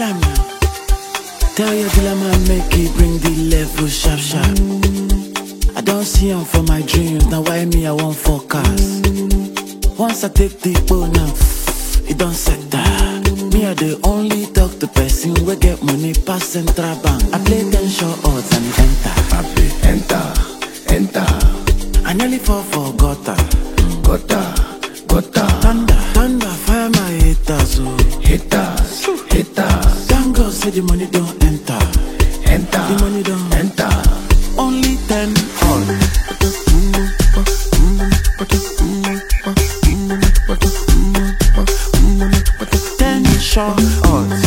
Tell him now. Tell your dealer man make he bring the level sharp sharp. I don't see him for my dreams, now why me I want forecast. Once I take the phone now, it don't set that. Me I the only talk to person we get money pass central bank. I play 10 short odds and enter. I play enter. I nearly fall for gutter. Gutter. Thunder, fire my haters, oh. Haters. Thank God say the money don't enter. The money don't enter. Only 10 10 short odds.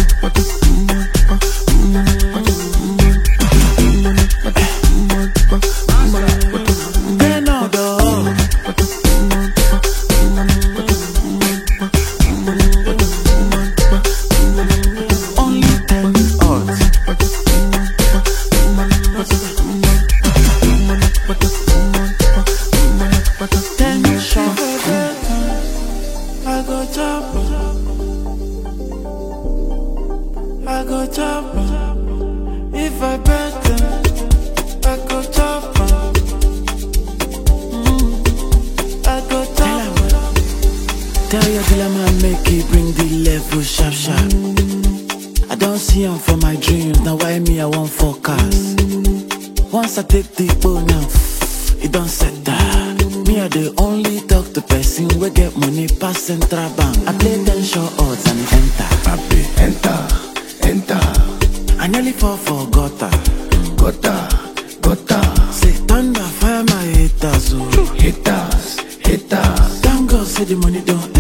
Ten odds. Only 10 odds. 10 short. I go chop. I go chop. If I bet them, I go chop. I go chop. Tell your dealer man make he bring the level sharp sharp. I don't see him for my dreams, now why me I want forecast. Once I take the phone now, it don't set that. Me I the only talk to person we get money pass central bank. I play 10 short odds and enter. I play enter. I nearly fall for gutter. Gutter. Say thunder, fire my haters, oh. Haters. Thank God say the money don't